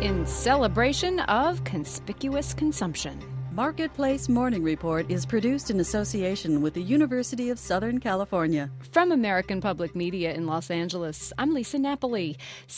in celebration of conspicuous consumption. Marketplace Morning Report is produced in association with the University of Southern California. From American Public Media in Los Angeles, I'm Lisa Napoli.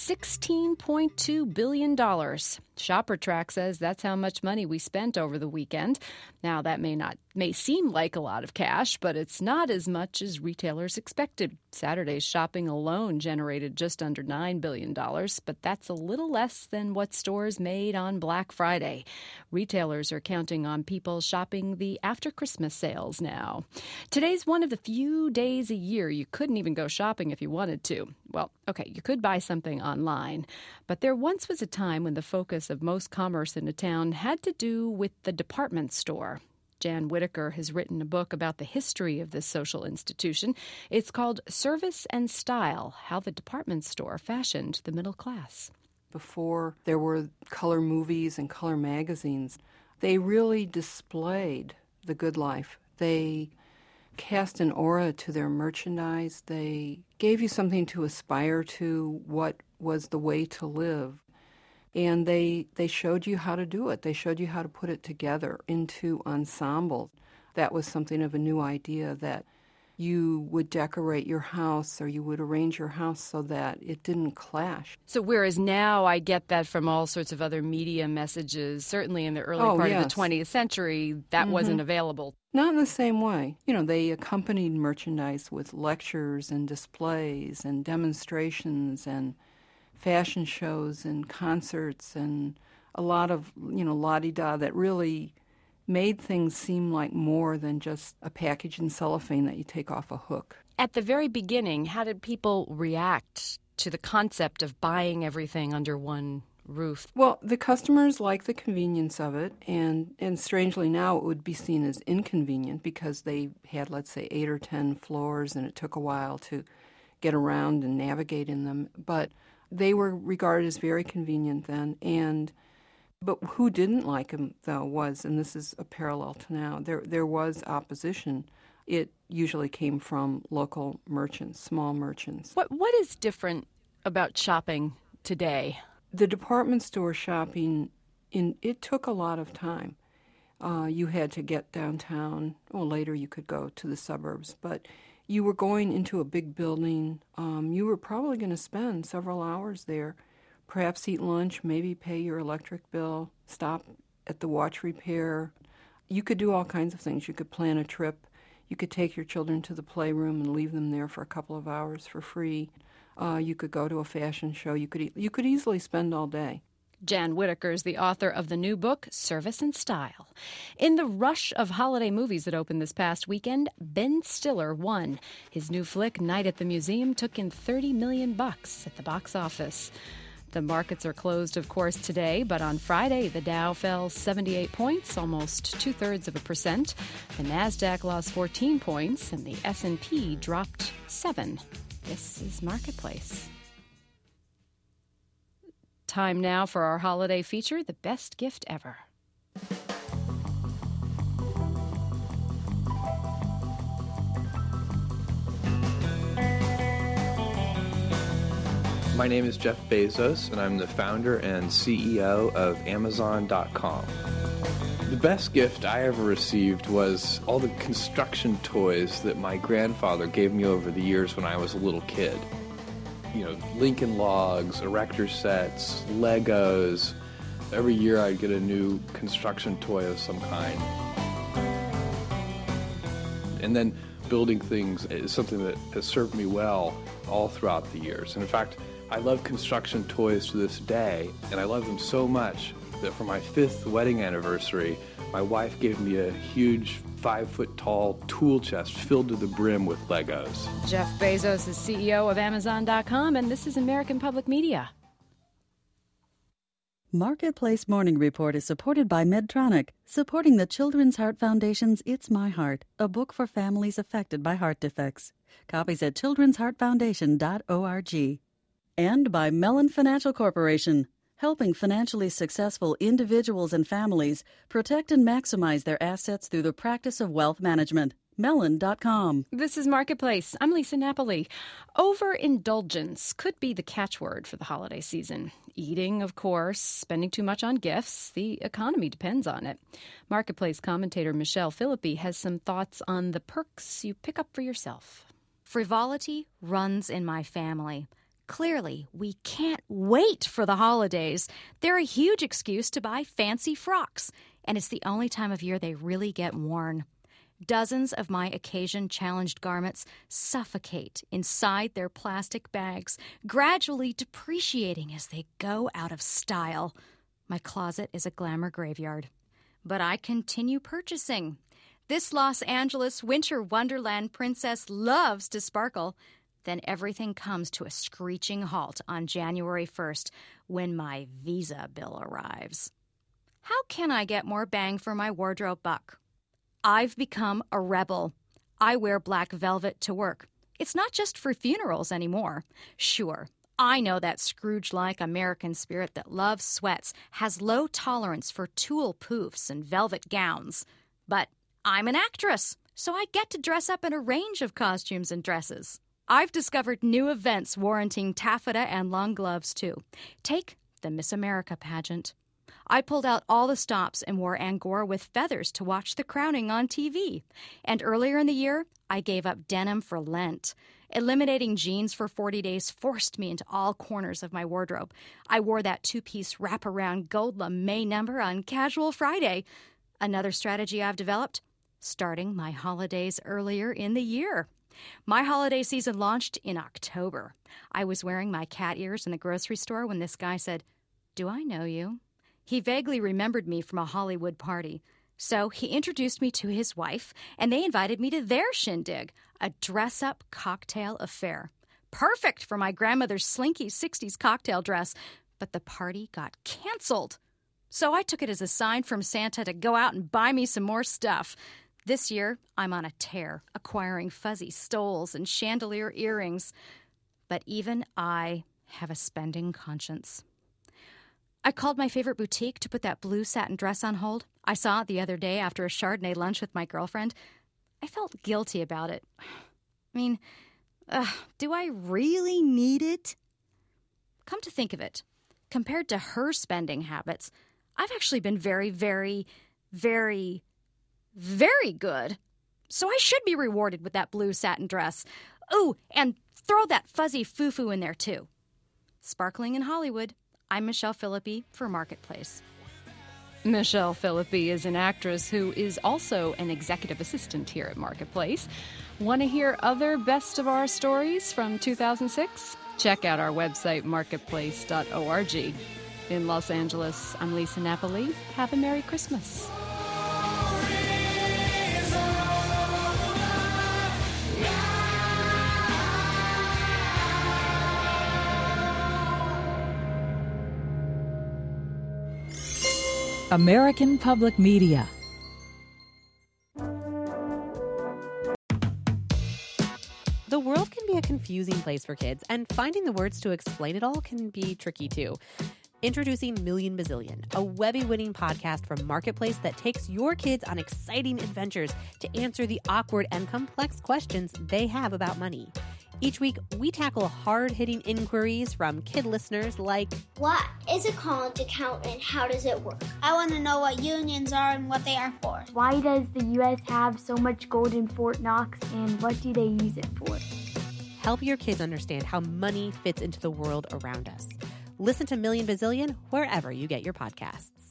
$16.2 billion. ShopperTrack says that's how much money we spent over the weekend. Now, that may seem like a lot of cash, but it's not as much as retailers expected. Saturday's shopping alone generated just under $9 billion, but that's a little less than what stores made on Black Friday. Retailers are counting on people shopping the after-Christmas sales now. Today's one of the few days a year you couldn't even go shopping if you wanted to. Well, okay, you could buy something online, but there once was a time when the focus of most commerce in a town had to do with the department store. Jan Whitaker has written a book about the history of this social institution. It's called Service and Style: How the Department Store Fashioned the Middle Class. Before there were color movies and color magazines, they really displayed the good life. They cast an aura to their merchandise. They gave you something to aspire to, what was the way to live. And they showed you how to do it. They showed you how to put it together into ensembles. That was something of a new idea, that you would decorate your house or you would arrange your house so that it didn't clash. So whereas now I get that from all sorts of other media messages, certainly in the early part of the 20th century, that wasn't available. Not in the same way. You know, they accompanied merchandise with lectures and displays and demonstrations and fashion shows and concerts and a lot of, la-di-da that really made things seem like more than just a package in cellophane that you take off a hook. At the very beginning, how did people react to the concept of buying everything under one roof? Well, the customers like the convenience of it, and strangely now it would be seen as inconvenient because they had, let's say, 8 or 10 floors and it took a while to get around and navigate in them. But they were regarded as very convenient then, but who didn't like them, though, was, and this is a parallel to now, there was opposition. It usually came from local merchants, small merchants. What is different about shopping today? The department store shopping, it took a lot of time. You had to get downtown. Well, later you could go to the suburbs, but you were going into a big building. You were probably going to spend several hours there, perhaps eat lunch, maybe pay your electric bill, stop at the watch repair. You could do all kinds of things. You could plan a trip. You could take your children to the playroom and leave them there for a couple of hours for free. You could go to a fashion show. You could easily spend all day. Jan Whitaker is the author of the new book, Service and Style. In the rush of holiday movies that opened this past weekend, Ben Stiller won. His new flick, Night at the Museum, took in $30 million at the box office. The markets are closed, of course, today, but on Friday, the Dow fell 78 points, almost 0.2%. The Nasdaq lost 14 points, and the S&P dropped 7. This is Marketplace. Time now for our holiday feature, The Best Gift Ever. My name is Jeff Bezos, and I'm the founder and CEO of Amazon.com. The best gift I ever received was all the construction toys that my grandfather gave me over the years when I was a little kid. Lincoln Logs, erector sets, Legos. Every year I'd get a new construction toy of some kind. And then building things is something that has served me well all throughout the years. And in fact, I love construction toys to this day, and I love them so much that for my 5th wedding anniversary, my wife gave me a huge 5-foot-tall tool chest filled to the brim with Legos. Jeff Bezos is CEO of Amazon.com, and this is American Public Media. Marketplace Morning Report is supported by Medtronic, supporting the Children's Heart Foundation's It's My Heart, a book for families affected by heart defects. Copies at childrensheartfoundation.org. And by Mellon Financial Corporation, helping financially successful individuals and families protect and maximize their assets through the practice of wealth management. Melon.com. This is Marketplace. I'm Lisa Napoli. Overindulgence could be the catchword for the holiday season. Eating, of course, spending too much on gifts. The economy depends on it. Marketplace commentator Michelle Philippi has some thoughts on the perks you pick up for yourself. Frivolity runs in my family. Clearly, we can't wait for the holidays. They're a huge excuse to buy fancy frocks, and it's the only time of year they really get worn. Dozens of my occasion-challenged garments suffocate inside their plastic bags, gradually depreciating as they go out of style. My closet is a glamour graveyard. But I continue purchasing. This Los Angeles winter wonderland princess loves to sparkle. Then everything comes to a screeching halt on January 1st when my Visa bill arrives. How can I get more bang for my wardrobe buck? I've become a rebel. I wear black velvet to work. It's not just for funerals anymore. Sure, I know that Scrooge-like American spirit that loves sweats has low tolerance for tulle poofs and velvet gowns. But I'm an actress, so I get to dress up in a range of costumes and dresses. I've discovered new events warranting taffeta and long gloves, too. Take the Miss America pageant. I pulled out all the stops and wore Angora with feathers to watch the crowning on TV. And earlier in the year, I gave up denim for Lent. Eliminating jeans for 40 days forced me into all corners of my wardrobe. I wore that two-piece wraparound gold lame number on Casual Friday. Another strategy I've developed, starting my holidays earlier in the year. My holiday season launched in October. I was wearing my cat ears in the grocery store when this guy said, "Do I know you?" He vaguely remembered me from a Hollywood party. So he introduced me to his wife, and they invited me to their shindig, a dress-up cocktail affair. Perfect for my grandmother's slinky 60s cocktail dress, but the party got canceled. So I took it as a sign from Santa to go out and buy me some more stuff. This year, I'm on a tear, acquiring fuzzy stoles and chandelier earrings. But even I have a spending conscience. I called my favorite boutique to put that blue satin dress on hold. I saw it the other day after a Chardonnay lunch with my girlfriend. I felt guilty about it. I mean, do I really need it? Come to think of it, compared to her spending habits, I've actually been very, very, very, very good. So I should be rewarded with that blue satin dress. Oh, and throw that fuzzy foo-foo in there, too. Sparkling in Hollywood, I'm Michelle Philippi for Marketplace. Michelle Philippi is an actress who is also an executive assistant here at Marketplace. Want to hear other best of our stories from 2006? Check out our website, marketplace.org. In Los Angeles, I'm Lisa Napoli. Have a Merry Christmas. American Public Media. The world can be a confusing place for kids, and finding the words to explain it all can be tricky too. Introducing Million Bazillion, a Webby-winning podcast from Marketplace that takes your kids on exciting adventures to answer the awkward and complex questions they have about money. Each week, we tackle hard-hitting inquiries from kid listeners like, what is a college account and how does it work? I want to know what unions are and what they are for. Why does the U.S. have so much gold in Fort Knox and what do they use it for? Help your kids understand how money fits into the world around us. Listen to Million Bazillion wherever you get your podcasts.